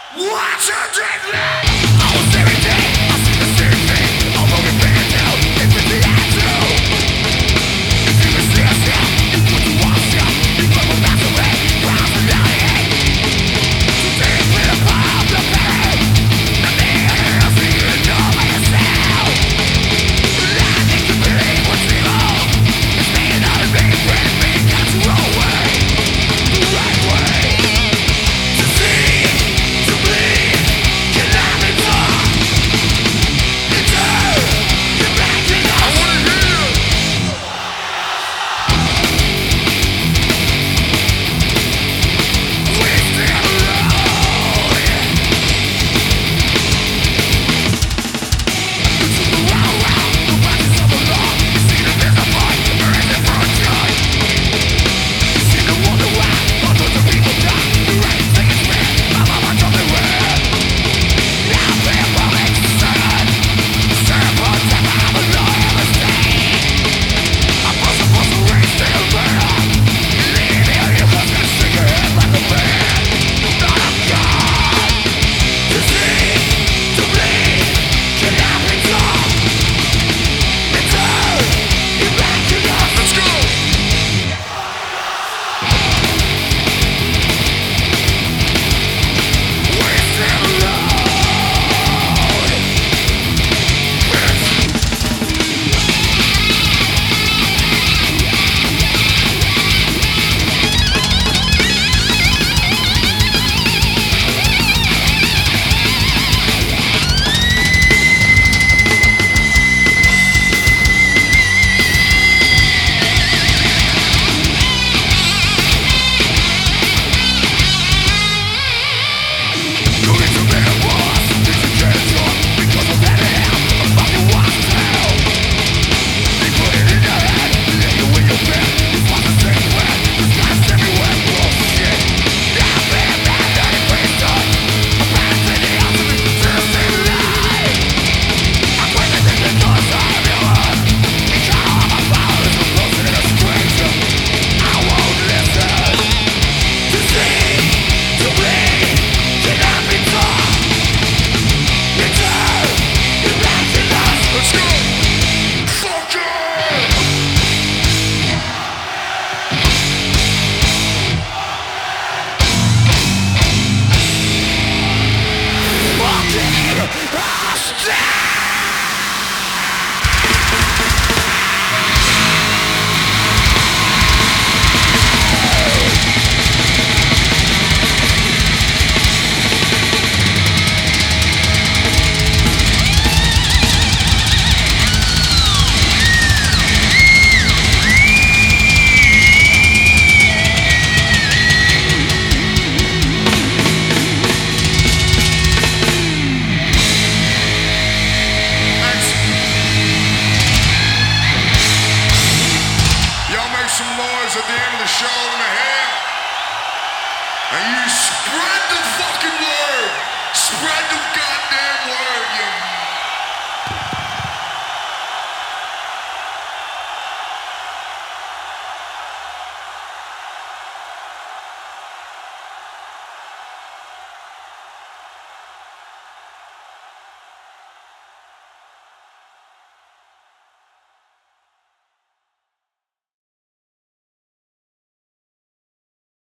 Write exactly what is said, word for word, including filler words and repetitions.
Watch your drink I was seventeen, I see the same thing. I'm only paying down, if it's the answer. If you resist it, you put to wash it. You put my back away, round the night. Today it's been a part of the pain. Nothing else you know by yourself. I need to believe what's evil. It's being out of me, bring me down to your way. The right way. To see, to bleed, cannot be taught. It's her, you're back in us. I wanna hear you. We stand alone. You took the wrong route, the practice of the law. You see the there's a fight, there isn't for a judge. You seem to wonder why hundreds of people die. You're ready to take a stand, my mama told me when. Now they're falling sad. Serve on time, I'm a loyal mistake. I'm supposed to raise the murder. Leave me on your hook and stick your head like a man. Not a god. To see, to bleed, cannot be taught. It's her, you're back in us. Let's go. We stand alone. You need to be a boss, need to get it done. Because of that hell, a fucking was hell. They put it in your head, lay you in your bed. You want the same way, this guy's everywhere, bullshit. Now I'm being mad at it, but it's done. I'm bad at the ultimate, just a lie. I'm crazy thinking because I'm your one. You can't have my power, it's closer than a stranger. I won't listen. To see, to bleed, cannot be taught. It's her, you're back in us. Let's go. Fuck it. Fucking hostile. Y'all make some noise at the end of the show in the head. And you spread